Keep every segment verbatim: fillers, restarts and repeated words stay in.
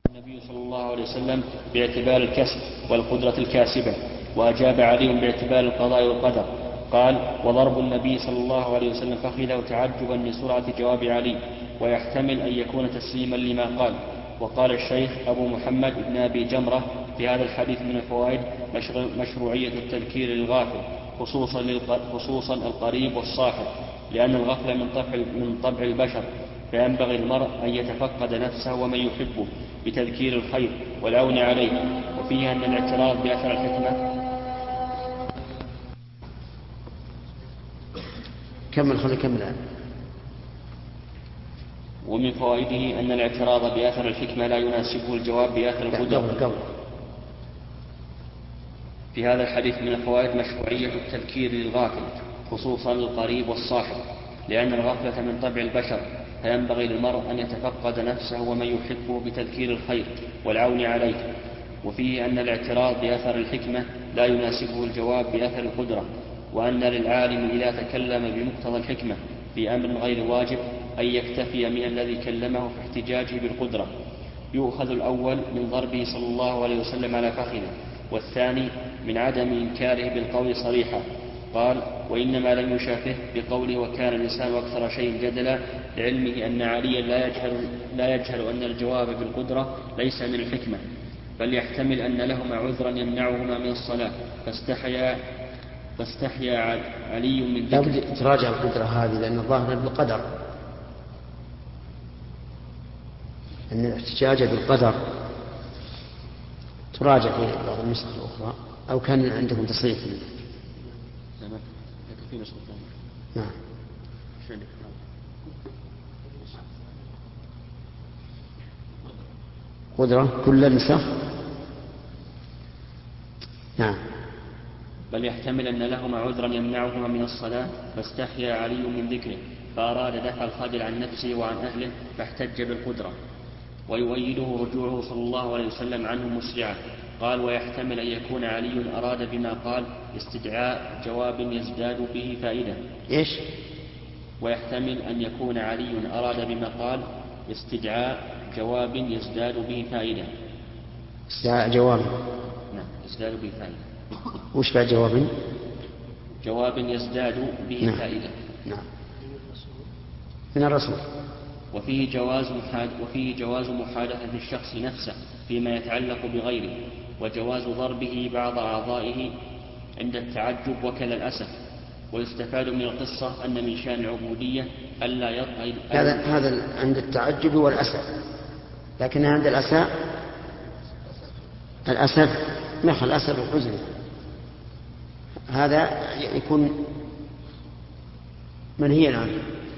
النبي صلى الله عليه وسلم باعتبار الكسب والقدرة الكاسبة، وأجاب علي باعتبار القضاء والقدر. قال: وضرب النبي صلى الله عليه وسلم فخذه تعجبا لسرعة جواب علي، ويحتمل أن يكون تسليما لما قال. وقال الشيخ أبو محمد بن أبي جمرة: في هذا الحديث من الفوائد مشروعية التذكير للغافل، خصوصا, خصوصا القريب والصاحب، لأن الغفلة من طبع, من طبع البشر، فينبغي المرء أن يتفقد نفسه ومن يحبه بتذكير الخير والعون عليه. وفيه أن الاعتراض بأثر الحكمة كمل خلي كمل. ومن فوائده أن الاعتراض بأثر الحكمة لا يناسبه الجواب بأثر القدرة. في هذا الحديث من الفوائد مشروعية التذكير للغافل، خصوصا القريب والصاحب، لأن الغفلة من طبع البشر، فينبغي للمرء أن يتفقد نفسه ومن يحبه بتذكير الخير والعون عليه. وفيه أن الاعتراض بأثر الحكمة لا يناسبه الجواب بأثر القدرة، وأن للعالم إذا تكلم بمقتضى الحكمة في أمر غير واجب أن يكتفي من الذي كلمه في احتجاجه بالقدرة. يؤخذ الأول من ضربه صلى الله عليه وسلم على فخذه، والثاني من عدم إنكاره بالقول صريحا. قال: وإنما لم يشافه بقوله وكان الإنسان أكثر شيء جدلا، لعلمه أن عليا لا يجهل, لا يجهل أن الجواب بالقدرة ليس من الحكمة، بل يحتمل أن لهما عذرا يمنعهما من الصلاة، فاستحيا, فاستحيا علي من ذكر. لابد تراجع القدرة هذه، لأن الظاهر بالقدر، أن الاحتجاج بالقدر تراجع في بعض النسخ الأخرى، أو كان عندكم تصريف. نعم. قدرة كل النسخ. نعم. بل يحتمل أن لهما عذرا يمنعهما من الصلاة، فاستحيا علي من ذكره، فأراد دفع الخجل عن نفسه وعن أهله، فاحتج بالقدرة. ويؤيده رجوعه صلى الله عليه وسلم عنه مسرعا. قال: ويحتمل أن يكون علي أراد بما قال استدعاء جواب يزداد به فائدة. إيش؟ ويحتمل أن يكون علي أراد بما قال استدعاء جواب يزداد به فائدة. استدعاء جواب. نعم، يزداد به فائدة. وش بعد جواب؟ جواب يزداد به نعم. فائدة. نعم. من الرسول. وفيه جواز, وفيه جواز محادثة الشخص نفسه فيما يتعلق بغيره، وجواز ضربه بعض أعضائه عند التعجب وكل الأسف. ويستفاد من القصة أن من شأن العبودية ألا يطعن. هذا هذا عند التعجب والأسف، لكن عند الأسف الأسف نخل الأسف الحزن، هذا يكون منهيا عنه.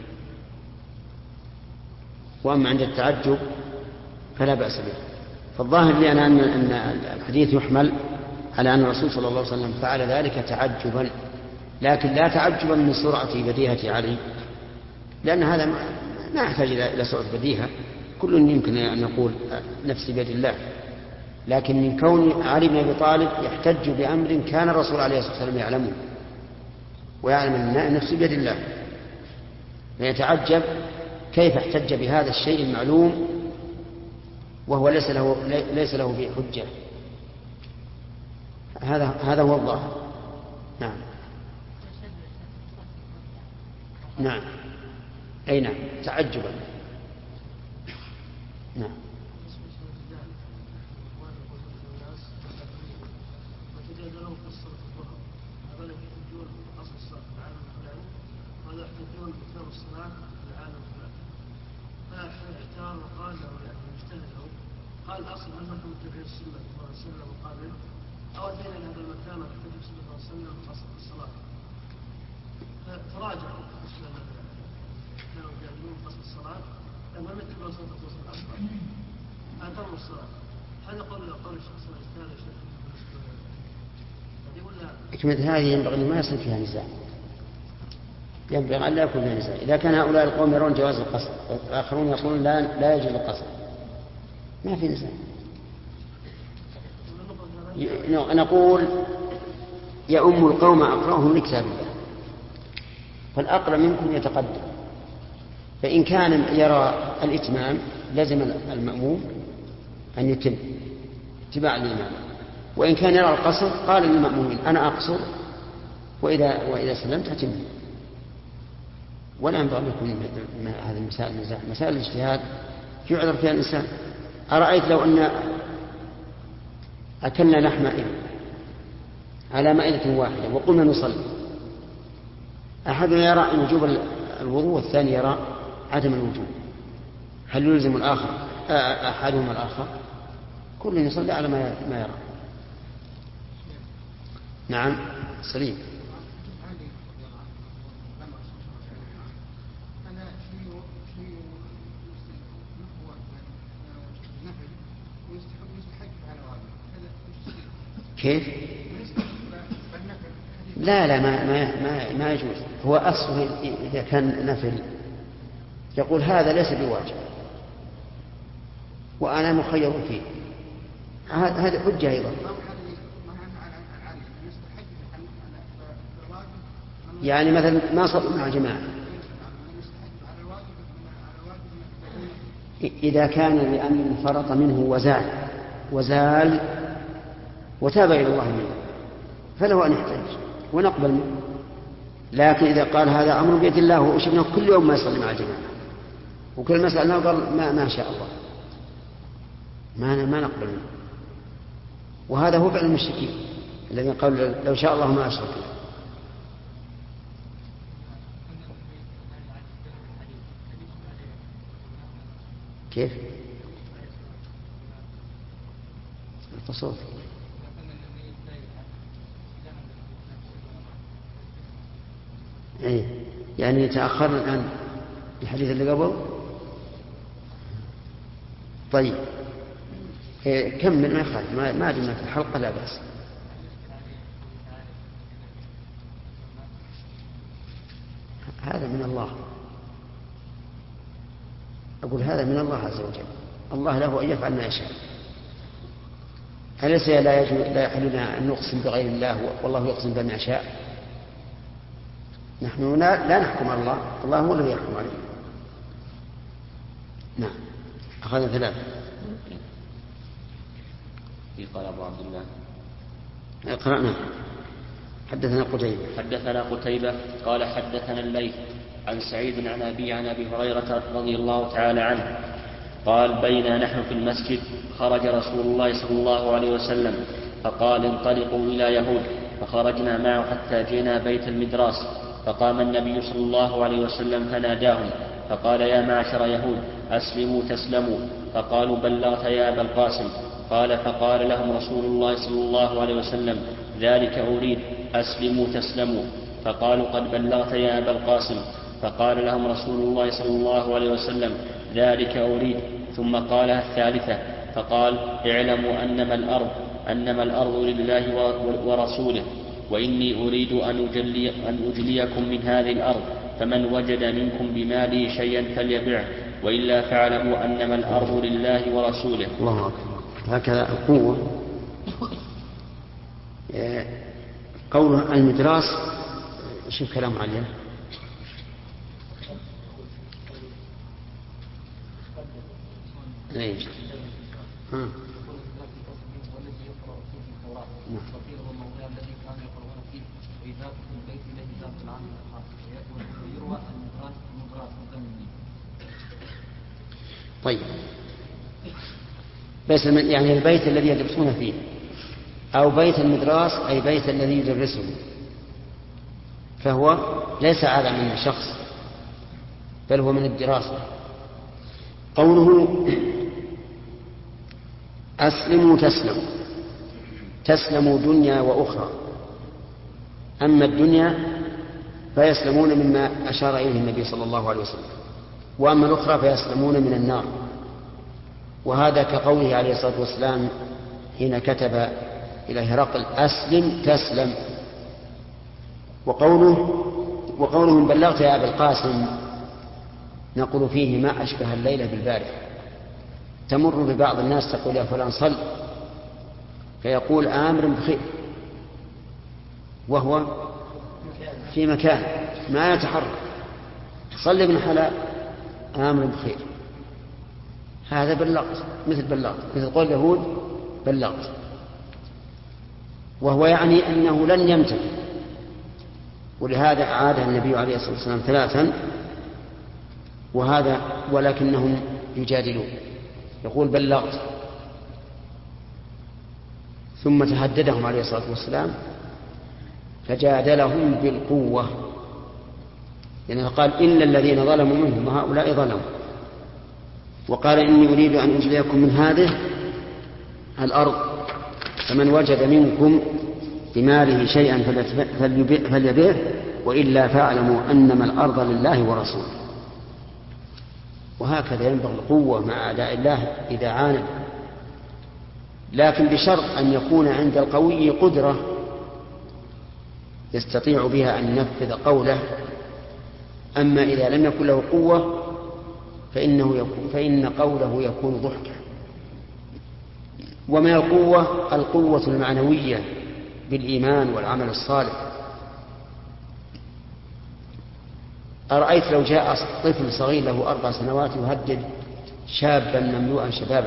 وأما عند التعجب فلا بأس به. فالظاهر لي أنا أن الحديث يحمل على أن الرسول صلى الله عليه وسلم فعل ذلك تعجبا، لكن لا تعجبا من سرعة بديهة علي، لأن هذا ما يحتاج إلى سرعة بديهة، كل يمكن أن يقول نفسي بيد الله. لكن من كون علي بن أبي طالب يحتج بأمر كان الرسول عليه الصلاة والسلام يعلمه ويعلم أن نفسي بيد الله، فيتعجب كيف احتج بهذا الشيء المعلوم وهو ليس له ليس له به حجة. هذا هذا هو الظاهر. نعم. نعم. أي نعم، تعجبا. نعم. قال أصل أن نحن متبعين السنة صلى الله عليه وسلم وقابل أو أتينا إلى هذا المكان نحتفل صلى الله عليه وسلم وقصد الصلاة، فتراجعوا كانوا يجادلون قصد الصلاة لما يتبعوا صلاة الرسول الأكبر أتموا الصلاة. هذا قول قول الشخص الاجتهاد الشيخ مثل هذه ينبغي ما يصير فيها نزاع، ينبغي أن لا يكون فيها نزاع. إذا كان هؤلاء القوم يرون جواز القصد والآخرون يقولون لا لا يجوز القصد، ما في نزاع. نقول يؤم القوم أقرأهم لكتاب الله، فالأقرأ منكم يتقدم، فإن كان يرى الإتمام لزم المأموم، وإن كان يرى القصر لزم المقصود. هذا هو الظاهر. نعم. أيضا من الفوائد أن الإنسان إذا أراد أن يصلي صلاة الفجر أو غيرها أن يتوضأ وضوءا خاصا، ولا يتوضأ وضوءا عاما، ولا يتوضأ وضوءا خاصا. هذا قول قول الشيخ صلى الله عليه وسلم وقابل أو أتينا لهذا المكان نحتفل صلى الله عليه وسلم وقصد الصلاة، فتراجعوا. أن يتم اتباع الإمام. وإن كان يرى القصر قال للمأمومين أنا أقصر وإذا, وإذا سلمت أتم. ولا ينبغي أن يكون هذه المسائل نزاع. مسائل الاجتهاد يعذر فيها الإنسان. أرأيت لو أن أكلنا لحم إبل على مائدة واحدة وقلنا نصلي، أحدنا يرى وجوب الوضوء والثاني يرى عدم الوجوب، هل يلزم الآخر أحدهما الآخر؟ كل يصلي على ما يرى. نعم سليم. كيف؟ لا لا ما ما ما, ما يجوز. هو أصله إذا كان نفل يقول هذا ليس بواجب وأنا مخير فيه، هذا حجة أيضا. يعني مثلا ما صلوا مع جماعة إذا كان لأن فرط منه وزال وزال وتاب إلى الله منه فله أن يحتاج ونقبل منه. لكن إذا قال هذا أمر بيد الله وشفنا كل يوم ما يصلي مع الجماعة وكل مسألة قال ما, ما شاء الله ما, ما نقبل منه. وهذا هو فعل المشركين الذين قالوا لو شاء الله ما أشركنا. كيف؟ التصوف إيه؟ يعني تأخرنا الآن الحديث اللي قبل. طيب إيه كمل ما يخالف ما, ما دمنا في الحلقة لا بأس. هذا من الله، أقول هذا من الله عز وجل. الله له أن يفعل ما يشاء. أليس لا يجوز لا يحل لنا أن نقسم بغير الله والله يقسم بما يشاء؟ نحن لا نحكم على الله، الله هو الذي يحكم عليه. نعم أخذنا ثلاثة. قال أبو عبد الله قرأنا. حدثنا قتيبة حدثنا قتيبة قال حدثنا الليث عن سعيد عن أبي عن أبي هريرة رضي الله تعالى عنه قال بينا نحن في المسجد خرج رسول الله صلى الله عليه وسلم فقال انطلقوا إلى يهود، فخرجنا معه حتى جئنا بيت المدراس، فقام النبي صلى الله عليه وسلم فناداهم فقال يا معشر يهود أسلموا تسلموا، فقالوا بلغت يا أبا القاسم. قال فقال لهم رسول الله صلى الله عليه وسلم ذلك أريد أسلموا تسلموا، فقالوا قد بلغت يا أبا القاسم. فقال لهم رسول الله صلى الله عليه وسلم ذلك أريد، ثم قالها الثالثة فقال اعلموا أنما الأرض أنما الأرض لله ورسوله، وإني أريد أن, أجلي أن أجليكم من هذه الأرض، فمن وجد منكم بماله شيئا فليبعه، وإلا فاعلموا أنما الأرض لله ورسوله. الله أكبر. هكذا القوة. قوله المدراس شوف كلام عليه ايش ها طيب بس يعني البيت الذي يدرسون فيه أو بيت المدراس أي بيت الذي يدرسه، فهو ليس هذا من الشخص بل هو من الدراسة. قوله أسلموا تسلموا، تسلموا دنيا وأخرى. أما الدنيا فيسلمون مما أشار إليه النبي صلى الله عليه وسلم، وأما الأخرى فيسلمون من النار. وهذا كقوله عليه الصلاة والسلام حين كتب إلى هرقل أسلم تسلم. وقوله وقولهم بلغت يا أبا القاسم نقول فيه ما أشبه الليلة بالبارحة. تمر ببعض الناس تقول يا فلان صل، فيقول آمر بخير وهو في مكان ما يتحرك، صل ابن حلال آمر بخير. هذا بلغت، مثل بلغت، مثل قول اليهود بلغت، وهو يعني أنه لن يمتثل. ولهذا أعادها النبي عليه الصلاة والسلام ثلاثا، وهذا ولكنهم يجادلون، يقول بلغت، ثم تهددهم عليه الصلاة والسلام فجادلهم بالقوة، يعني قال إن الذين ظلموا منهم هؤلاء ظلموا، وقال إني أريد أن أجليكم من هذه الأرض، فمن وجد منكم بماله شيئا فليبيعه وإلا فاعلموا أنما الأرض لله ورسوله. وهكذا ينبغي القوة مع أعداء الله إذا عاند، لكن بشرط أن يكون عند القوي قدرة يستطيع بها أن ينفذ قوله. أما إذا لم يكن له قوة فإنه يكون فإن قوله يكون ضحكا. ومن القوة القوة المعنوية بالإيمان والعمل الصالح. أرأيت لو جاء طفل صغير له أربع سنوات يهدد شابا مملوءا شبابا،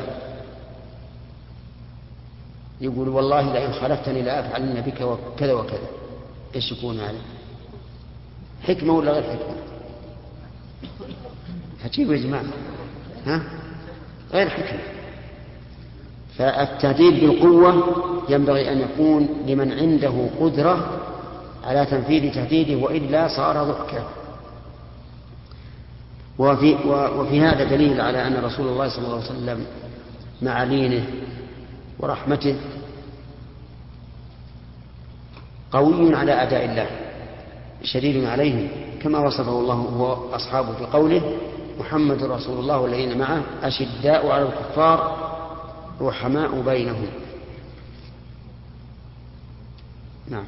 يقول والله لئن خلفتني لأفعلن بك وكذا وكذا، إيش يكون هذا؟ حكمة ولا غير حكمة؟ هتجيبوا يا جماعة؟ ها؟ غير حكمة. فالتهديد بالقوة ينبغي أن يكون لمن عنده قدرة على تنفيذ تهديده، وإلا صار ضحكا. وفي, وفي هذا دليل على أن رسول الله صلى الله عليه وسلم مع لينه ورحمته قوي على أعداء الله شديد عليهم، كما وصفه الله وأصحابه في قوله محمد رسول الله والذين معه أشداء على الكفار رحماء بينهم. نعم.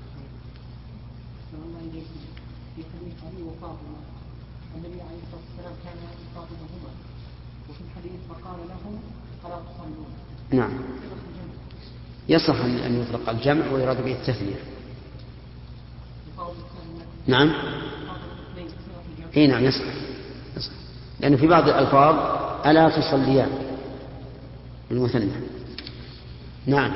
في حديث علي وفاطمة النبي عليه الصلاة والسلام كان يفاطمه هما، وفي الحديث فقال لهم ألا تصلون. نعم. يصح أن يطلق الجمع ويراد به التثنية. نعم. اي نعم يصح، يصح. لأن في بعض الألفاظ ألا تصليان المثنى. نعم.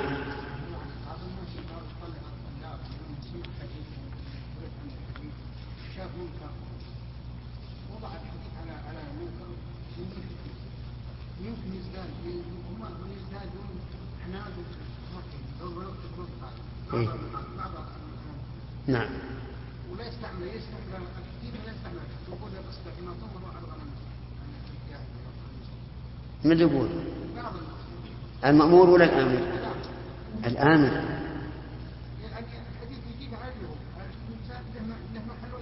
إيه؟ نعم. ولا يستعمل يستعمل الحديث ولا يستعمل وقول الأصبع ما طمر على الغنم. من يقول المأمور ولا الآمر؟ الآمر. الحديث يجيب عليهم له محل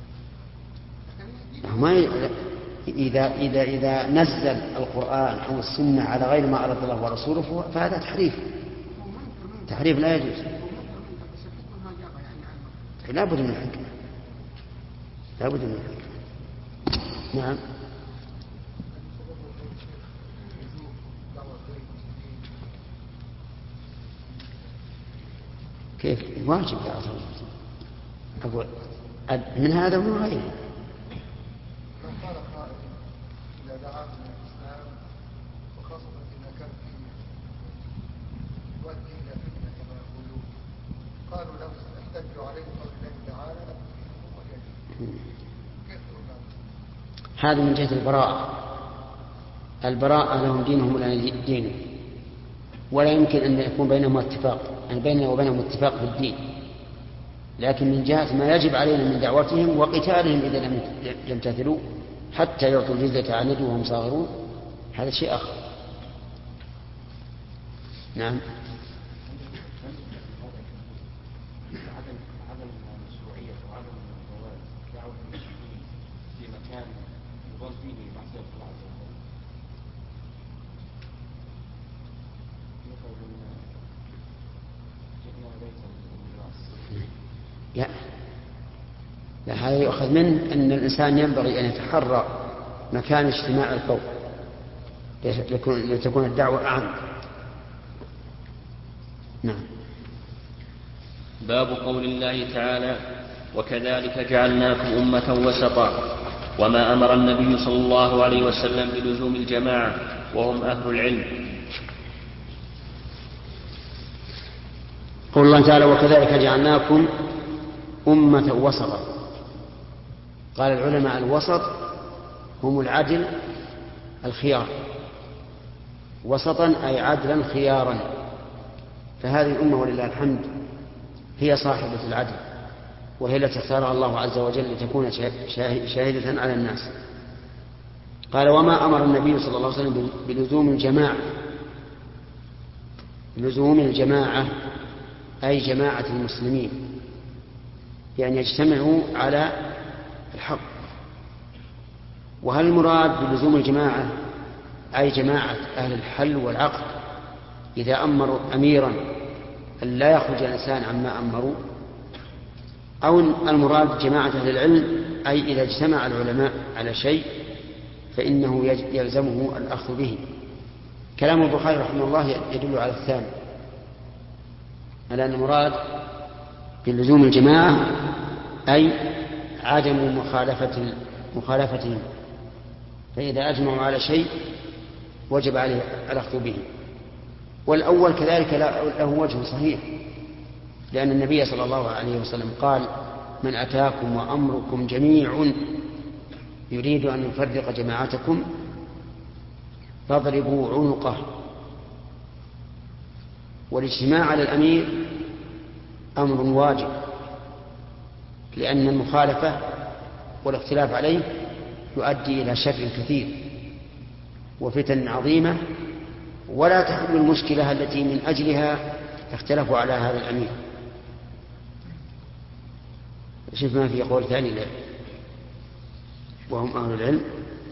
ولا ما ي... إذا إذا إذا نزل القرآن أو السنة على غير ما أراد الله ورسوله فهذا تحريف. تحريف لا يجوز. لا بد من الحكمة، لا بد من الحكمة. نعم. كيف واجب دعوة أقول من هذا ومن غيره. قالوا لو استحتجوا عليه قول الله تعالى هذا من جهة البراءة. البراءة لهم دينهم ولا دينه، ولا يمكن أن يكون بينهم اتفاق، يعني بيننا وبينهم اتفاق في الدين، لكن من جهة ما يجب علينا من دعوتهم وقتالهم إذا لم يمتثلوا حتى يعطوا الجزية عن يد وهم صاغرون، هذا شيء آخر. نعم. لا. لا، هذا يؤخذ منه أن الإنسان ينبغي أن يتحرى مكان اجتماع القوم لتكون الدعوة أعم. نعم. باب قول الله تعالى وكذلك جعلناكم أمة وسطا وما أمر النبي صلى الله عليه وسلم بلزوم الجماعة وهم أهل العلم. قول الله تعالى وكذلك جعلناكم أمة وسطا. قال العلماء الوسط هم العدل الخيار، وسطا أي عدلا خيارا، فهذه الأمة ولله الحمد هي صاحبة العدل، وهي التي اختارها الله عز وجل لتكون شاهدة على الناس. قال وما أمر النبي صلى الله عليه وسلم بلزوم الجماعة. لزوم الجماعة أي جماعة المسلمين، يعني يجتمعوا على الحق. وهل المراد بلزوم الجماعة أي جماعة أهل الحل والعقد إذا أمروا أميرا أن لا يخرج الإنسان عما أمروا، أو المراد جماعة أهل العلم أي إذا اجتمع العلماء على شيء فإنه يلزمه الأخذ به. كلام البخاري رحمه الله يدل على الثاني، على أن المراد بلزوم الجماعة أي عدم مخالفة مخالفتهم، فإذا أجمعوا على شيء وجب عليه الأخذ به. والأول كذلك له وجه صحيح، لأن النبي صلى الله عليه وسلم قال من أتاكم وأمركم جميع يريد أن يفرق جماعتكم فاضربوا عنقه. والاجتماع على الأمير أمر واجب، لأن المخالفة والاختلاف عليه يؤدي إلى شر كثير وفتن عظيمة، ولا تحل المشكلة التي من أجلها اختلفوا على هذا الأمير. شوف ما في قول ثاني له وهم أهل العلم.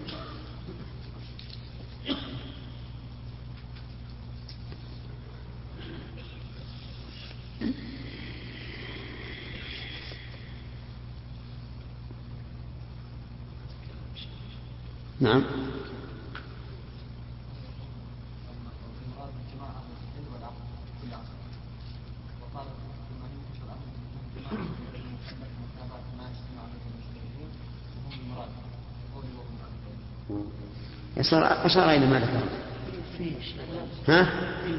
نعم. يصير أشار إلى ما ذكر. ها؟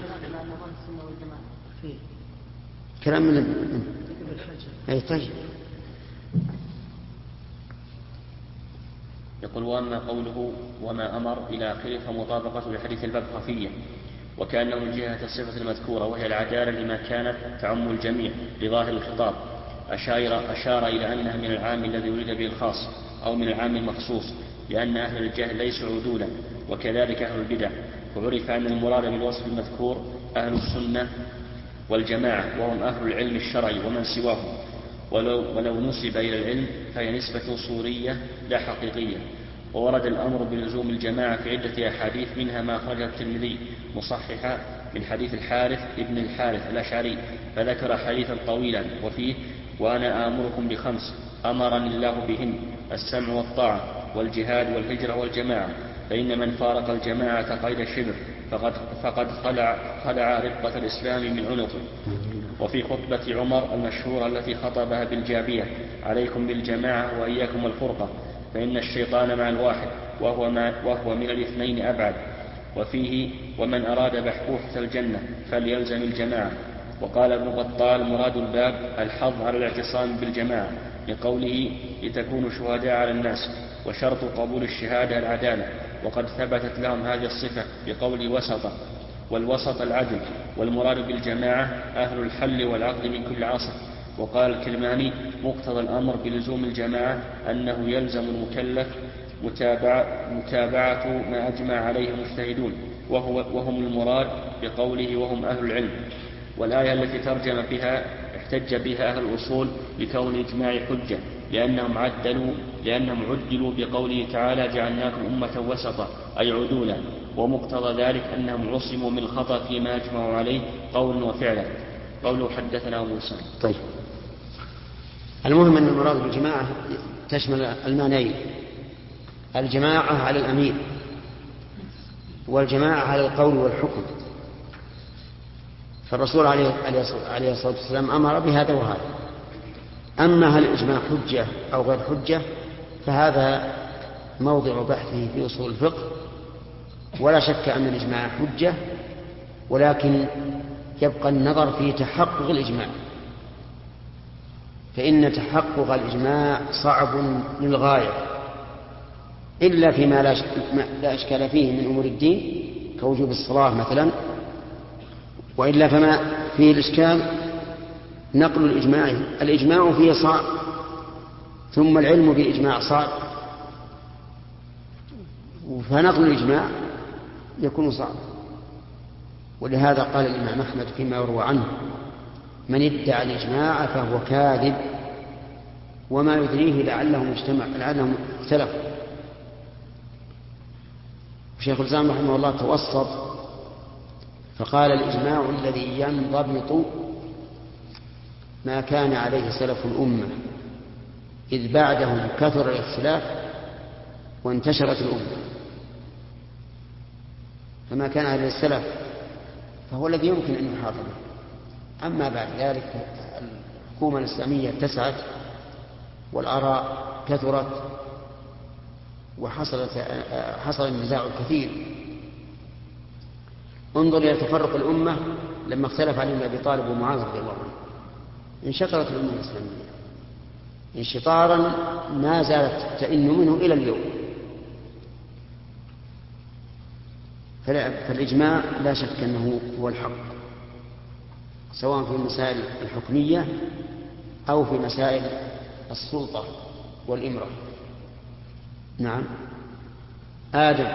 كلام من أي طيب. يقول وأما قوله وما أمر إلى آخره فمطابقة لحديث الباب خفية، وكأنه من جهة الصفة المذكورة وهي العدالة لما كانت تعم الجميع لظاهر الخطاب، أشار, أشار إلى أنها من العام الذي يريد به الخاص أو من العام المخصوص، لأن أهل الجهل ليسوا عدولا، وكذلك أهل البدع. وعرف أن المراد بالوصف المذكور أهل السنة والجماعة وهم أهل العلم الشرعي ومن سواهم، ولو, ولو نسب إلى العلم فهي نسبة صورية لا حقيقية. وورد الأمر بلزوم الجماعة في عدة أحاديث، منها ما أخرجه الترمذي مصححا من حديث الحارث ابن الحارث الأشعري، فذكر حديثا طويلا وفيه وأنا آمركم بخمس أمرني الله بهن: السمع والطاعة والجهاد والهجرة والجماعة، فإن من فارق الجماعة قيد الشبر فقد, فقد خلع, خلع ربقة الإسلام من عنقه. وفي خطبة عمر المشهورة التي خطبها بالجابية: عليكم بالجماعة وإياكم الفرقة، فإن الشيطان مع الواحد وهو, مع وهو من الاثنين أبعد. وفيه ومن أراد بحبوحة الجنة فليلزم الجماعة. وقال ابن بطال مراد الباب الحظ على الاعتصام بالجماعة لقوله لتكونوا شهداء على الناس، وشرط قبول الشهادة العدالة، وقد ثبتت لهم هذه الصفة بقول وسط، والوسط العدل. والمراد بالجماعة أهل الحل والعقد من كل عصر. وقال الكرماني مقتضى الأمر بلزوم الجماعة أنه يلزم المكلف متابعة, متابعة ما أجمع عليه المجتهدون، وهو وهم المراد بقوله وهم أهل العلم. والآية التي ترجم بها احتج بها أهل الأصول بكون الإجماع حجة، لأنهم عدلوا لأنهم عدلوا بقوله تعالى جعلناكم أمة وسطا أي عدولا، ومقتضى ذلك أنهم عصموا من الخطأ فيما أجمعوا عليه قولا وفعلا. قوله حدثنا أبو سعيد. طيب، المهم أن المراد بالجماعة تشمل المعنيين: الجماعة على الأمير، والجماعة على القول والحكم. فالرسول عليه الصلاة والسلام أمر بهذا وهذا. أما هل الإجماع حجة أو غير حجة فهذا موضع بحثه في أصول الفقه، ولا شك أن الإجماع حجة، ولكن يبقى النظر في تحقق الإجماع، فإن تحقق الإجماع صعب للغاية إلا فيما لا إشكال فيه من أمور الدين كوجوب الصلاة مثلا، وإلا فما فيه الإشكال نقل الإجماع. الإجماع فيه صعب، ثم العلم بالإجماع صعب، فنقل الإجماع يكون صعب. ولهذا قال الإمام أحمد فيما يروى عنه: من ادعى الإجماع فهو كاذب، وما يدريه لعلهم اجتمع لعلهم اختلفوا. شيخ الإسلام رحمه الله توسط فقال: الإجماع الذي ينضبط ما كان عليه سلف الأمة، إذ بعدهم كثر الاختلاف وانتشرت الأمة. فما كان عليه السلف فهو الذي يمكن أن يحافظ به. أما بعد ذلك الحكومة الإسلامية اتسعت والآراء كثرت وحصلت حصل النزاع الكثير. انظر إلى تفرق الأمة لما اختلف علي بن أبي طالب ومعاذ رضي الله عنه، انشطرت الأمة الإسلامية انشطارا ما زالت تئن منه إلى اليوم. فالإجماع لا شك أنه هو الحق، سواء في المسائل الحكمية أو في مسائل السلطة والإمرة. نعم. آدم.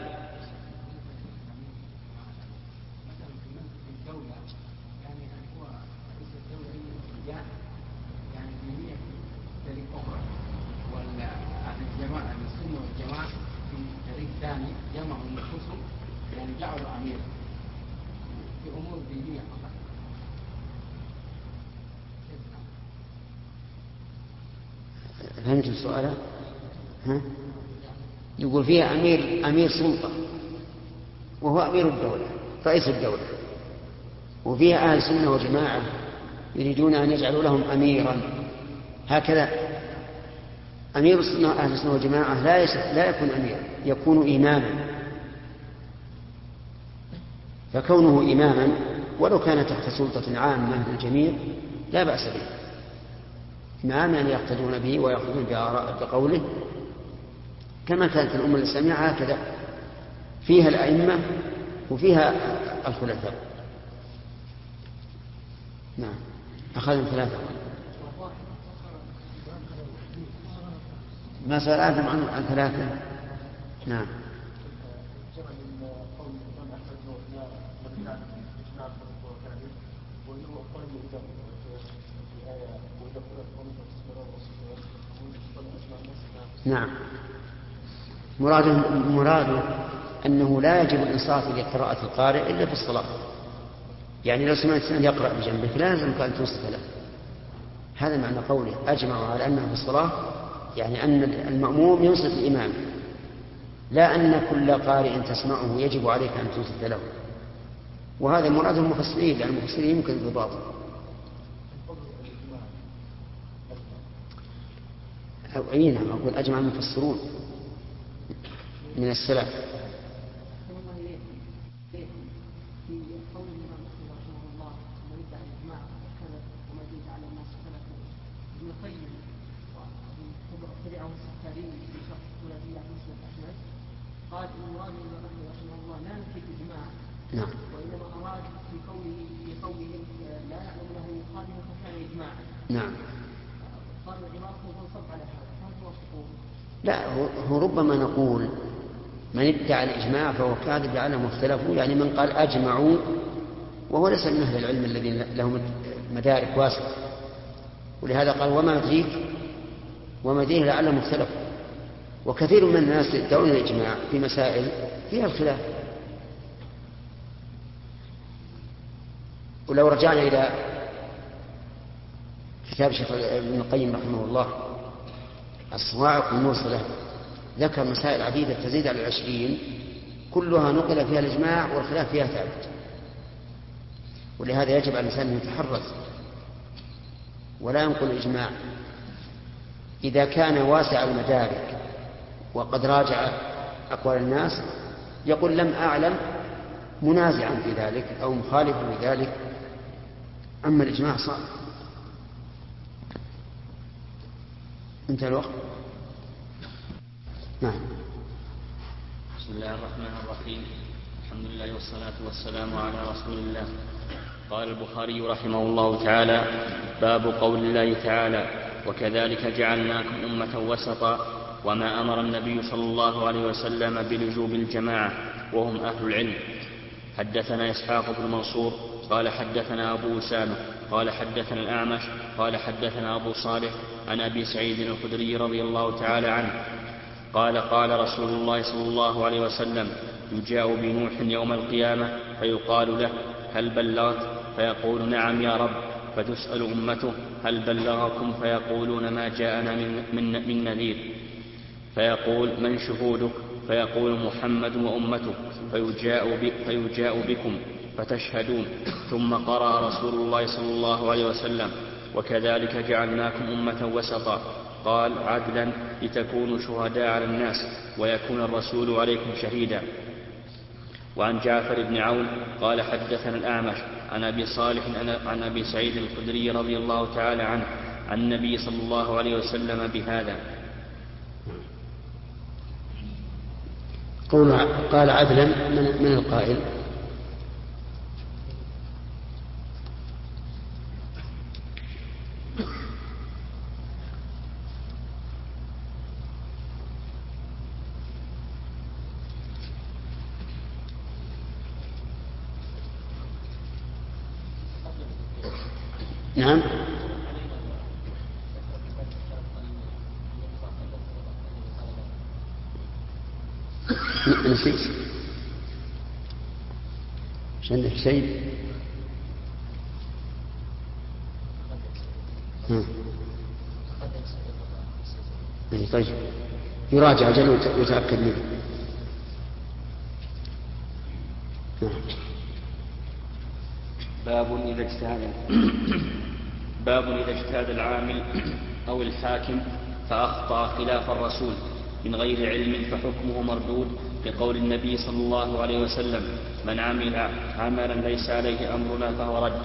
جمعوا النفوس يعني جعلوا أميرا في أمور دينية فقط. فهمت السؤال؟ ها؟ يقول فيها أمير أمير سلطة وهو أمير الدولة رئيس الدولة، وفيها أهل سنة وجماعة يريدون أن يجعلوا لهم أميرا. هكذا أمير السنة أهل السنة والجماعة لا لا يكون أميرا، يكون إماما. فكونه إماما ولو كان تحت سلطة عامة للجميع لا بأس به، إماما أن يقتدون به ويأخذون بقوله، كما كانت الأمة الإسلامية هكذا، فيها الأئمة وفيها الخلفاء. نعم. أخذنا ثلاثة. ما سأل آدم عن عن ثلاثة. نعم. نعم. مراده مراده أنه لا يجب الإنصات لقراءة القارئ إلا في الصلاة. يعني لو سمعت أن يقرأ بجنبك لا يلزمك أن تنصت له. هذا معنى قوله أجمعوا على أنه في الصلاة، يعني أن المأموم ينصت الإمام، لا أن كل قارئ تسمعه يجب عليك أن تنصت له. وهذا مراد المفسرين، لأن المفسرين يمكن الضباط. أو أي نعم، أقول أجمع المفسرون من السلف. قال إن مراد الإمام رحمه الله لا نفي الإجماع، نعم. وإنما أراد في قوله في قوله لا يعلم له مخالفة فكان إجماعا. نعم. قال العبارة تنصب على هذا، هل توافقون؟ لا، هو ربما نقول من ادعى الإجماع فهو كاذب لعلهم اختلفوا، يعني من قال أجمعوا وهو ليس من أهل العلم الذين لهم مدارك واسعة، ولهذا قال وما مدريك وما دين لعلهم اختلفوا. وكثير من الناس يدعون الإجماع في مسائل فيها الخلاف. ولو رجعنا إلى كتاب شيخ ابن القيم رحمه الله الصواعق الموصلة، ذكر مسائل عديدة تزيد على العشرين كلها نقل فيها الإجماع والخلاف فيها ثابت. ولهذا يجب على الإنسان أن يتحرز ولا ينقل الإجماع إذا كان واسع المدارك وقد راجع أقوال الناس يقول لم أعلم منازعا في ذلك أو مخالفا في ذلك، أما الإجماع صار. انتهى الوقت. نعم. بسم الله الرحمن الرحيم. الحمد لله والصلاة والسلام على رسول الله. قال البخاري رحمه الله تعالى: باب قول الله تعالى: وكذلك جعلناكم أمة وسطا، وما أمر النبي صلى الله عليه وسلم بلزوم الجماعة وهم أهل العلم. حدثنا إسحاق بن منصور قال حدثنا أبو أسامة قال حدثنا الأعمش قال حدثنا أبو صالح عن أبي سعيد الخدري رضي الله تعالى عنه قال: قال رسول الله صلى الله عليه وسلم: يجاء بنوح يوم القيامة فيقال له: هل بلغت؟ فيقول: نعم يا رب. فتسأل أمته: هل بلغكم؟ فيقولون: ما جاءنا من, من, من نذير. فيقول: من شهودك؟ فيقول: محمد وأمته. فيجاء, بك فيجاء بكم فتشهدون. ثم قرأ رسول الله صلى الله عليه وسلم: وكذلك جعلناكم أمة وسطا، قال: عدلا لتكونوا شهداء على الناس ويكون الرسول عليكم شهيدا. وعن جعفر بن عون قال حدثنا الأعمش عن أبي صالح عن أبي سعيد الخدري رضي الله تعالى عنه عن النبي صلى الله عليه وسلم بهذا. قال عدلا من القائل؟ نعم. نسيت. مش عندك شيء؟ طيب يراجع أجل ويتأكد منه. باب إذا اجتهد باب إذا اجتهد العامل أو الحاكم فأخطأ خلاف الرسول من غير علم فحكمه مردود، لقول النبي صلى الله عليه وسلم: من عمل عملا ليس عليه أمرنا فهو رد.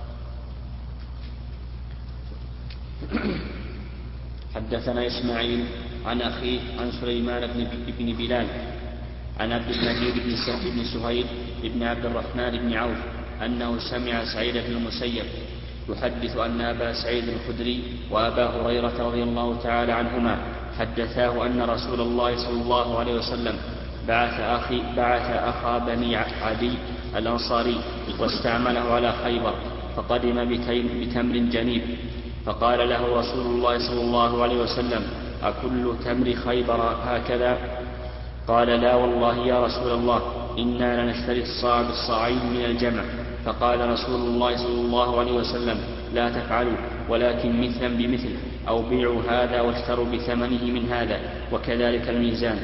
حدثنا إسماعيل عن أخيه عن سليمان بن بلال عن عبد المجيد بن سهيل بن عبد الرحمن بن عوف أنه سمع سعيد بن المسيب يحدث أن أبا سعيد الخدري وأبا هريرة رضي الله تعالى عنهما حدثاه أن رسول الله صلى الله عليه وسلم بعث, أخي بعث أخا بني عدي الأنصاري واستعمله على خيبر، فقدم بتمر جنيب، فقال له رسول الله صلى الله عليه وسلم: أكل تمر خيبر هكذا؟ قال: لا والله يا رسول الله، إنا لنشتري الصاع بالصاعين من الجمع. فقال رسول الله صلى الله عليه وسلم: لا تفعلوا، ولكن مثلا بمثل، أو بيعوا هذا واشتروا بثمنه من هذا، وكذلك الميزان.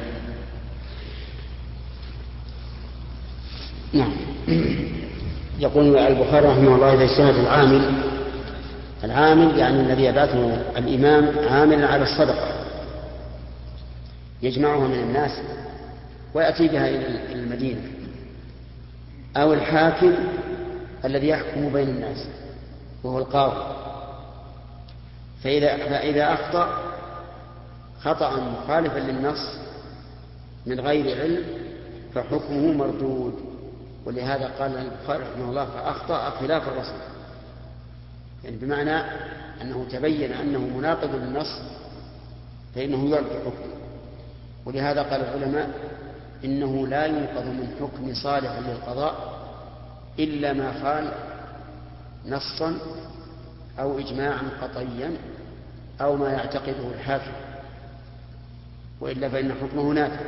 نعم. يقول البخاري رحمه الله: إذا اجتهد العامل، العامل يعني الذي يبعثه الإمام عاملا على الصدقة يجمعها من الناس ويأتي بها إلى المدينة، أو الحاكم الذي يحكم بين الناس وهو القاضي، فإذا, فإذا أخطأ خطأ مخالفا للنص من غير علم فحكمه مردود. ولهذا قال البخاري رحمه الله: فأخطأ خلاف الرسول، يعني بمعنى أنه تبين أنه مناقض للنص فإنه يرد حكمه. ولهذا قال العلماء: إنه لا ينقض من حكم صالح للقضاء إلا ما خال نصا أو إجماعا قطعيا أو ما يعتقده الحاكم، وإلا فإن حكمه نافع.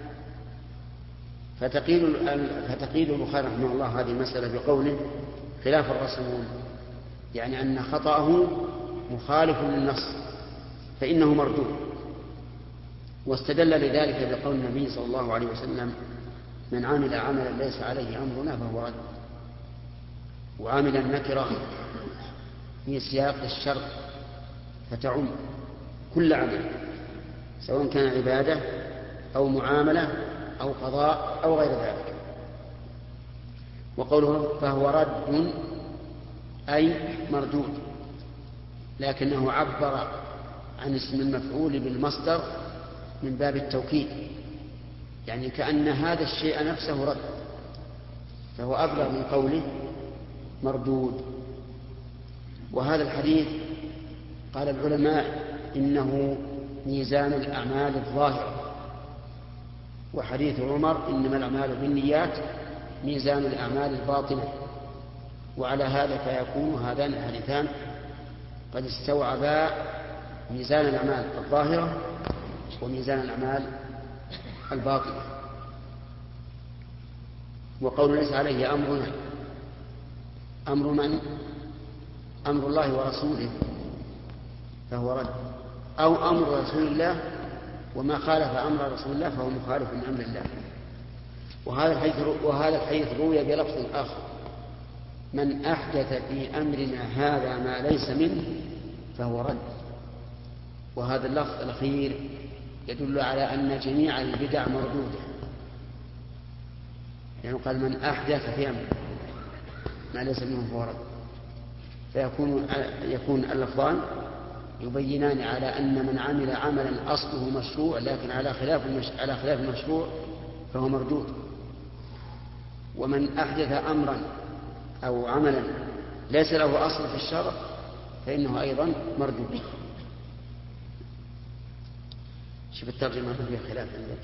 فتقيل فتقيل البخاري رحمه الله هذه المسألة بقوله: خلاف الرسول، يعني أن خطأه مخالف للنص فإنه مردود. واستدل لذلك بقول النبي صلى الله عليه وسلم: من عمل عملا ليس عليه أمرنا فهو رد. وعمل النكرة في سياق الشرط فتعم كل عمل، سواء كان عبادة أو معاملة أو قضاء أو غير ذلك. وقوله فهو رد أي مردود، لكنه عبر عن اسم المفعول بالمصدر من باب التوكيد، يعني كأن هذا الشيء نفسه رد، فهو أبلغ من قوله مردود. وهذا الحديث قال العلماء إنه ميزان الأعمال الظاهرة، وحديث عمر إنما الأعمال بالنيات ميزان الأعمال الباطنة. وعلى هذا فيكون هذان الحديثان قد استوعبا ميزان الأعمال الظاهرة وميزان الأعمال الباطنة. وقول ليس عليه أمرنا، أمر من؟ أمر الله ورسوله فهو رد، أو أمر رسول الله وما خالف أمر رسول الله فهو مخالف من أمر الله. وهذا الحديث وهذا الحديث روي بلفظ آخر: من أحدث في أمرنا هذا ما ليس منه فهو رد. وهذا اللفظ الأخير يدل على أن جميع البدع مردودة، يعني قال من أحدث في أمر ما ليس منه فهو رد، فيكون يكون اللفظان يبينان على أن من عمل عملا أصله مشروع لكن على خلاف المش... على خلاف المشروع فهو مردود، ومن أحدث أمرا أو عملا ليس له أصل في الشرع فإنه أيضا مردود. شوف الترجمة ما فيها خلاف عندك.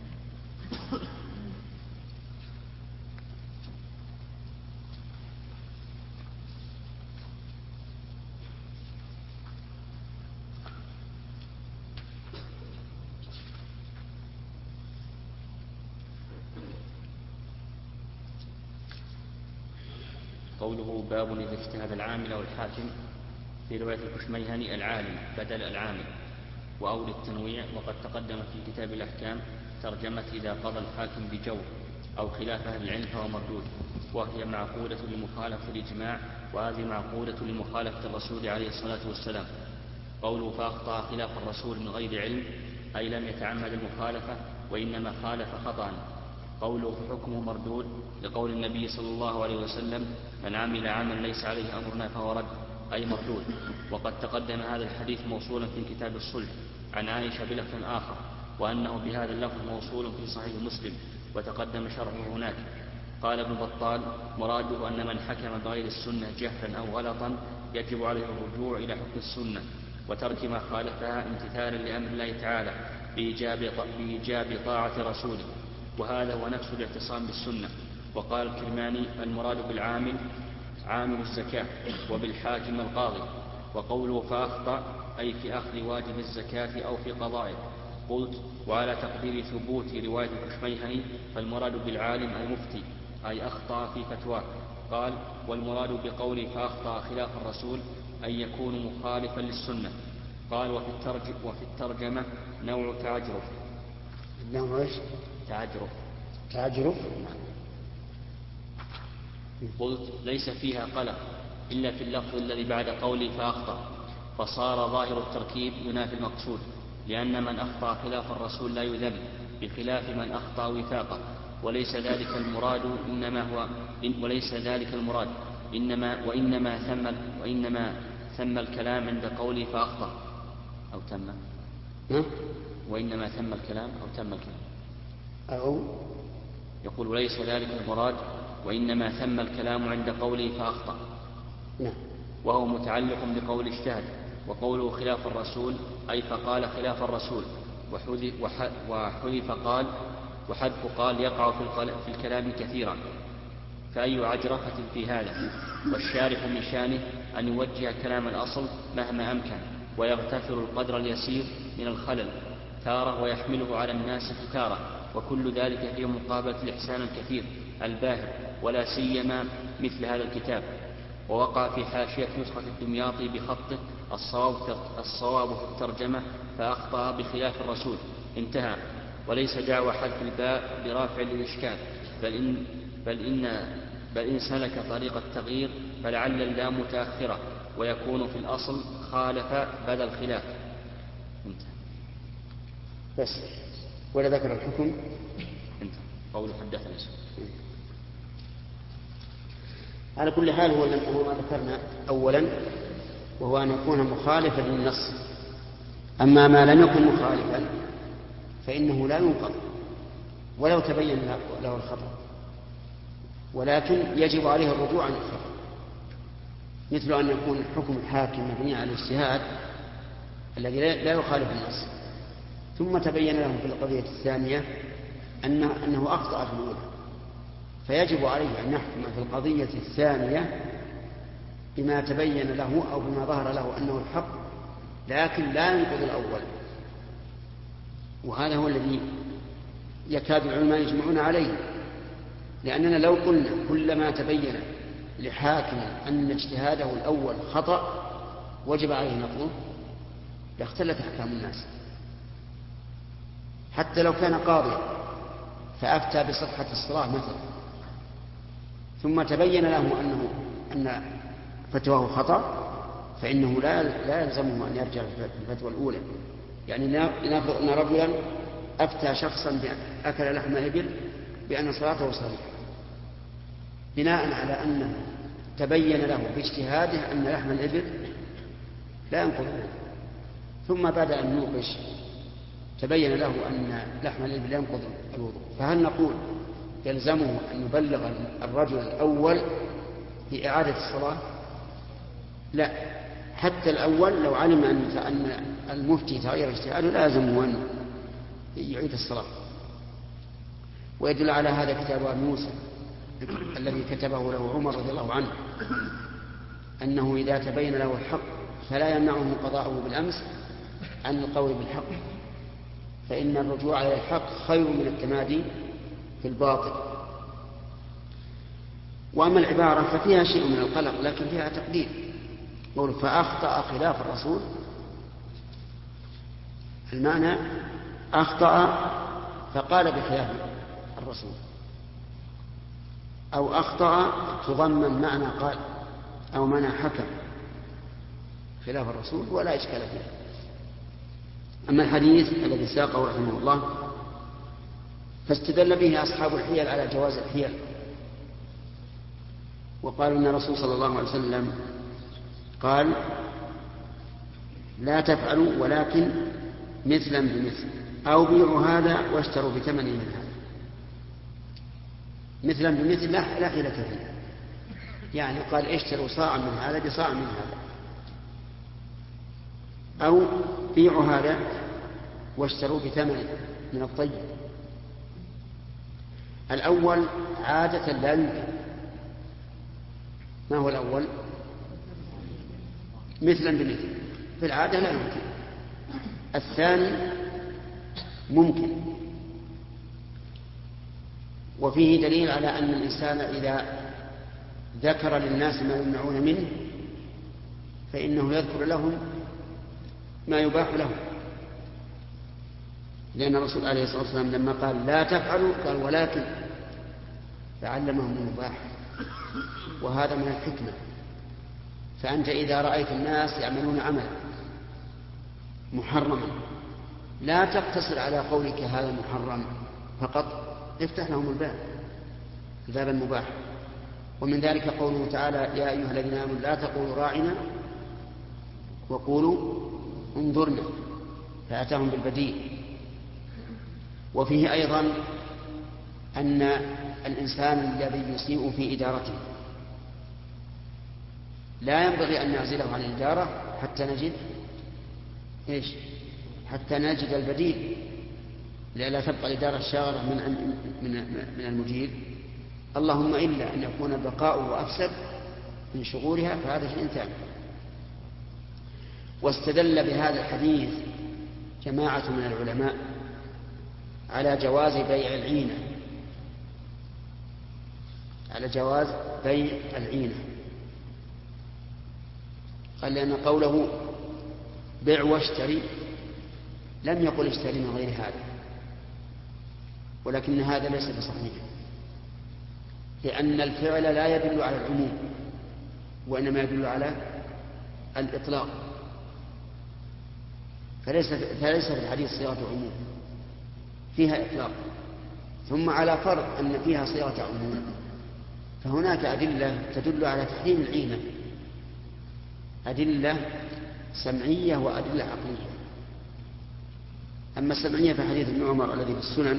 قوله باب إذا اجتهد العامل أو الحاكم، في رواية الكشميهني العالم بدل العامل، وأول التنويع. وقد تقدم في كتاب الأحكام ترجمة إذا قضى الحاكم بجور أو خلاف أهل العلم فهو مردود، وهي معقولة لمخالفة الإجماع، وهذه معقولة لمخالفة الرسول عليه الصلاة والسلام. قوله فأخطأ خلاف الرسول من غير علم أي لم يتعمد المخالفة وإنما خالف خطأ. قوله حكمه مردود لقول النبي صلى الله عليه وسلم من عمل عملا ليس عليه أمرنا فهو رد أي مردود. وقد تقدم هذا الحديث موصولا في كتاب الصلح عن عائشة بلفظ آخر، وأنه بهذا اللفظ موصول في صحيح مسلم وتقدم شرحه هناك. قال ابن بطال مراده أن من حكم بغير السنة جهلا أو غلطا يجب عليه الرجوع إلى حكم السنة وترك ما خالفها امتثالا لأمر الله تعالى بإيجاب طاعة رسوله، وهذا هو نفس الاعتصام بالسنة. وقال الكرماني المراد بالعامل عامل الزكاة وبالحاكم القاضي. وقوله فأخطأ أي في أخذ واجب الزكاة أو في قضائه. قلت وعلى تقدير ثبوت رواية الكشميهني فالمراد بالعالم المفتي أي أخطأ في فتواه. قال والمراد بقوله فأخطأ خلاف الرسول أن يكون مخالفا للسنة. قال وفي, الترج وفي الترجمة نوع تعجرف. نوع ايش؟ تعجرف. تعجرف. قلت ليس فيها قلق إلا في اللفظ الذي بعد قولي فأخطأ، فصار ظاهر التركيب ينافي المقصود، لأن من أخطأ خلاف الرسول لا يذم بخلاف من أخطأ وفاقه، وليس ذلك المراد إنما هو إن وليس ذلك المراد إنما وإنما ثم وإنما ثم الكلام عند قولي فأخطأ أو تم وإنما ثم الكلام أو تم الكلام أو يقول وليس ذلك المراد وإنما ثم الكلام عند قوله فأخطأ، وهو متعلق بقول اجتهد. وقوله خلاف الرسول أي فقال خلاف الرسول، وحذف قال وحذف قال يقع في الكلام كثيرا، فأي عجرفة في هذا. والشارح من شانه أن يوجه كلام الأصل مهما أمكن ويغتفر القدر اليسير من الخلل تارة ويحمله على الناس تارة، وكل ذلك في مقابلة الإحسان الكثير الباهر، ولا سيما مثل هذا الكتاب. ووقع في حاشية نسخة الدمياطي بخطه الصواب, الصواب في الترجمة فأخطأ بخلاف الرسول انتهى. وليس دعوى حذف الباء برافع للإشكال، بل إن, بل إن, بل إن سلك طريق التغيير فلعل اللام متأخرة ويكون في الأصل خالف بدل خلاف انتهى. بس ولا ذكر الحكم؟ انت قوله حدثنا. على كل حال هو هو ما ذكرنا أولا، وهو أن يكون مخالفا للنص. أما ما لم يكن مخالفا فإنه لا ينقض ولو تبين له الخطأ، ولكن يجب عليه الرجوع عن الخطأ، مثل أن يكون حكم الحاكم مبني على الاجتهاد الذي لا يخالف النص، ثم تبين له في القضية الثانية أنه, أنه أخطأ في الأولى، فيجب عليه أن يحكم في القضية الثانية بما تبين له أو بما ظهر له أنه الحق، لكن لا ينقض الأول. وهذا هو الذي يكاد العلماء يجمعون عليه، لأننا لو قلنا كلما تبين لحاكم أن اجتهاده الأول خطأ وجب عليه نقضه لاختلت أحكام الناس. حتى لو كان قاضيا فأفتى بصحة الصلاة مثلا، ثم تبين له أنه أن فتواه خطأ، فإنه لا لا يلزمه أن يرجع في الفتوى الأولى. يعني لنفرض أن رجلا أفتى شخصا أكل لحم إبل بأن صلاته صحيحة، بناء على أنه تبين له باجتهاده أن لحم الإبل لا ينقض الوضوء، ثم بعد أن يوقش تبين له أن لحم الإبل ينقض الوضوء، فهل نقول يلزمه أن يبلغ الرجل الأول في إعادة الصلاة؟ لا، حتى الأول لو علم أن المفتي تغير اجتهاده لا يلزمه أن يعيد الصلاة. ويدل على هذا كتاب أبي موسى الذي كتبه له عمر رضي الله عنه، أنه إذا تبين له الحق فلا يمنعه قضاءه بالأمس عن القول بالحق، فإن الرجوع إلى الحق خير من التمادي في الباطل. وأما العبارة ففيها شيء من القلق، لكن فيها تقدير. قول فأخطأ خلاف الرسول، المعنى أخطأ فقال بخلاف الرسول، أو أخطأ تضمن معنى قال أو معنى حكم خلاف الرسول ولا إشكال فيه. أما الحديث الذي ساقه رحمه الله فاستدل به أصحاب الحيل على جواز الحيل، وقالوا إن الرسول صلى الله عليه وسلم قال لا تفعلوا ولكن مثلا بمثل، أو بيعوا هذا واشتروا بثمن من هذا. مثلا بمثل لا حيلة فيه، يعني قال اشتروا صاعا من هذا بصاع من هذا، أو بيعوا هذا واشتروا بثمن من الطيب. الأول عادة لا يمكن. ما هو الأول؟ مثلا بمثل، في العادة لا يمكن. الثاني ممكن، وفيه دليل على أن الإنسان إذا ذكر للناس ما يمنعون منه فإنه يذكر لهم ما يباح لهم، لأن الرسول عليه الصلاة والسلام لما قال لا تفعلوا قال ولكن، فعلمهم المباح، وهذا من الحكمة. فأنت إذا رأيت الناس يعملون عملا محرما لا تقتصر على قولك هذا محرم فقط، افتح لهم الباب، الباب المباح. ومن ذلك قوله تعالى يا أيها الذين آمنوا لا تقولوا راعنا وقولوا انظرنا، فأتاهم بالبديل. وفيه أيضا أن الإنسان الذي يسيء في إدارته لا ينبغي أن نعزله عن الإدارة حتى نجد إيش؟ حتى نجد البديل، لئلا تبقى الإدارة الشاغرة من من من المدير، اللهم إلا أن يكون بقاؤه أفسد من شغولها، فهذا شيء ثاني. واستدل بهذا الحديث جماعة من العلماء على جواز بيع العينة، على جواز بيع العينة. قال لأن قوله بيع واشتري لم يقل اشتري من غير هذا، ولكن هذا ليس بصحيح، لأن الفعل لا يدل على العموم وإنما يدل على الإطلاق، فليس, فليس في الحديث صيغة عموم. فيها إطلاق، ثم على فرض أن فيها صيغة عموم، فهناك أدلة تدل على تحريم العينة، أدلة سمعية وأدلة عقلية. أما السمعية في حديث ابن عمر الذي في السنن: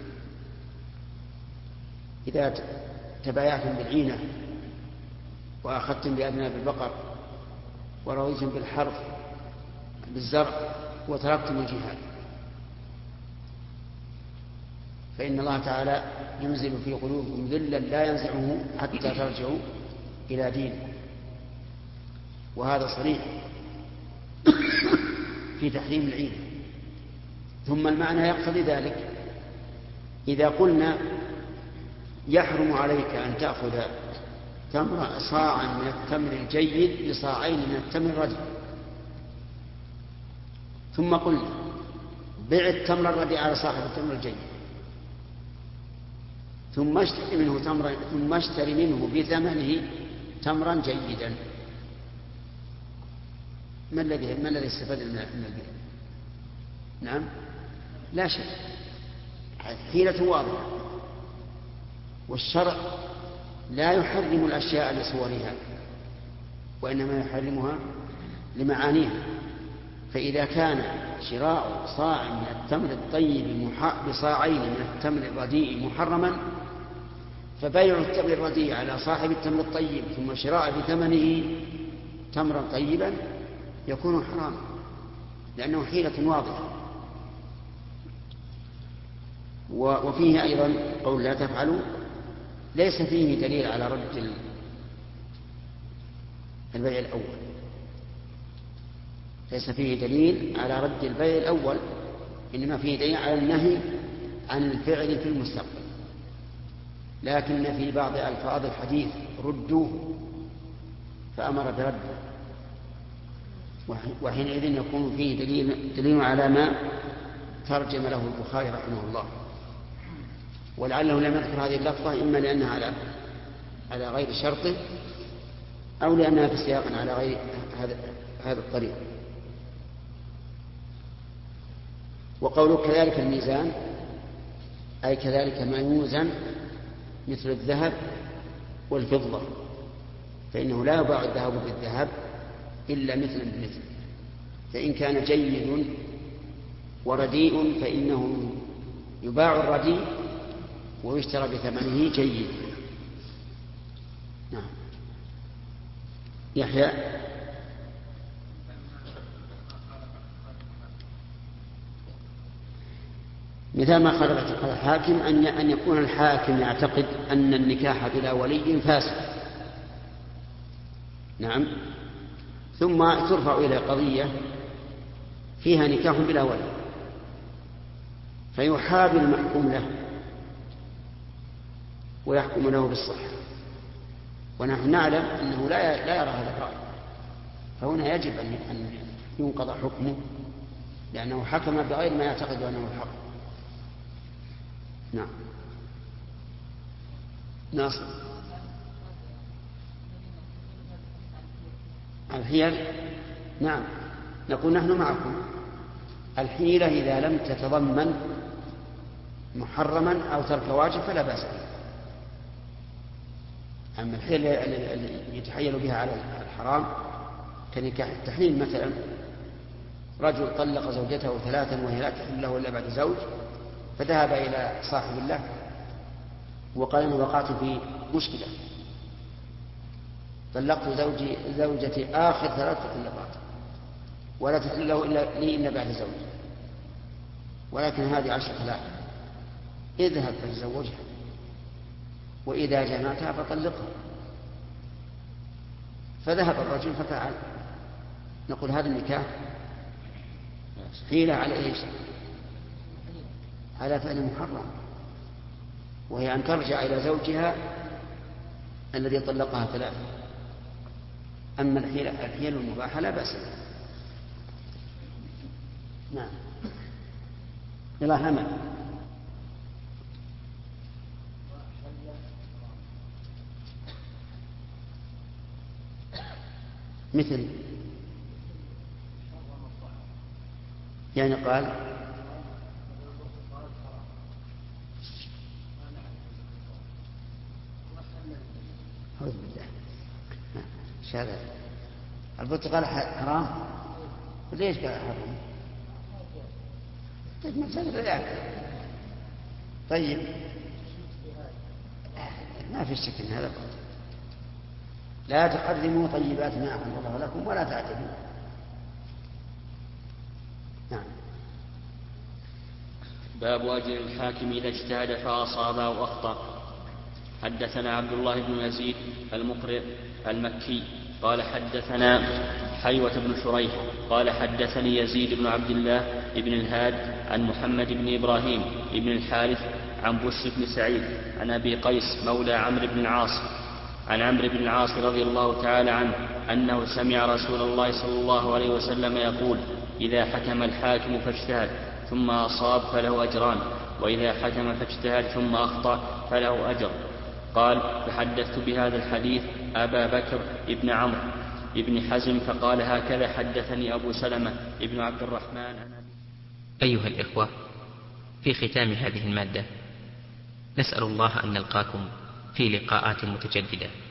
إذا تبايعتم بالعينة وأخذتم بأذناب البقر ورويتم بالحرث بالزرع وتركتم الجهاد فإن الله تعالى ينزل في قلوبكم ذلا لا ينزعه حتى ترجعوا إلى دينه. وهذا صريح في تحريم العين. ثم المعنى يقتضي ذلك. إذا قلنا يحرم عليك أن تأخذ تمر صاعا من التمر الجيد بصاعين من التمر الرديء، ثم قلنا بع التمر الرديء على صاحب التمر الجيد، ثم اشتري منه تمرا ثم اشتري منه بثمنه تمرا جيدا، ما الذي ما الذي استفاد من البيع؟ نعم لا شيء، حيلة واضحة. والشرع لا يحرم الأشياء لصورها وإنما يحرمها لمعانيها. فإذا كان شراء صاع من التمر الطيب بصاعين من التمر الرديء محرما، فبيع التمر الرديء على صاحب التمر الطيب ثم شراء بثمنه تمرا طيبا يكون حراما، لأنه حيلة واضحة. وفيه أيضا قول لا تفعلوا، ليس فيه دليل على رد البيع الأول، ليس فيه دليل على رد البيع الأول، إنما فيه دليل على النهي عن الفعل في المستقبل. لكن في بعض ألفاظ الحديث ردوه فأمر برده، وحينئذ يكون فيه دليل, دليل على ما ترجم له البخاري رحمه الله. ولعله لم يذكر هذه اللفظة إما لأنها على على غير شرطه أو لأنها في سياق على غير هذا هذا الطريق. وقوله كذلك الميزان أي كذلك ما يوزن مثل الذهب والفضة، فإنه لا يباع الذهب بالذهب إلا مثلا بمثل، فإن كان جيد ورديء فإنه يباع الرديء ويشترى بثمنه جيد. نعم. يحيى مثال ما خالفت الحاكم أن يكون الحاكم يعتقد أن النكاح بلا ولي فاسد، نعم، ثم ترفع إلى قضية فيها نكاح بلا ولي فيحابي المحكوم له ويحكم له بالصحة، ونحن نعلم أنه لا لا يرى هذا الرأي، فهنا يجب أن ينقض حكمه لأنه حكم بغير ما يعتقد أنه الحق. نعم. ناصر الحيل. نعم نقول نحن معكم. الحيلة إذا لم تتضمن محرما أو ترك واجب فلا بأس بها. أما الحيلة التي يتحيل بها على الحرام كنكاح التحليل مثلا، رجل طلق زوجته ثلاثا وهي لا تحل له إلا بعد زوج، فذهب إلى صاحب الله وقال أنا وقعت في مشكلة، طلقت زوجي زوجتي آخر ثلاث طلقات ولا تحل له إلا لي إلا بعد زوج، ولكن هذه عشر ثلاث، اذهب فتزوجها وإذا جمعتها فطلقها. فذهب الرجل ففعل. نقول هذا النكاح حيلة على إيش؟ على فعل محرم، وهي أن ترجع إلى زوجها الذي طلقها ثلاثة. أما الحيلة الحيل المباحة لا بأس بها. نعم. إلى حمل مثل يعني قال ايش هذا؟ البرتقال حرام؟ ليش قال حرام؟ طيب ما تقدر ياكل. طيب ما في شك ان هذا باطل. لا تقدموا طيبات ما أحل الله لكم ولا تعتدوا. نعم. باب أجر الحاكم إذا اجتهد فأصاب أو أخطأ. حدثنا عبد الله بن يزيد المقرئ المكي قال حدثنا حيوة بن شريح قال حدثني يزيد بن عبد الله بن الهاد عن محمد بن إبراهيم بن الحارث عن بشر بن سعيد عن أبي قيس مولى عمرو بن العاص عن عمرو بن العاص رضي الله تعالى عنه أنه سمع رسول الله صلى الله عليه وسلم يقول: إذا حكم الحاكم فاجتهد ثم أصاب فله أجران، وإذا حكم فاجتهد ثم أخطأ فله أجر. قال: فحدثت بهذا الحديث أبا بكر ابن عمرو ابن حزم فقال: هكذا حدثني أبو سلمة ابن عبد الرحمن. أيها الإخوة، في ختام هذه المادة نسأل الله أن نلقاكم في لقاءات متجددة.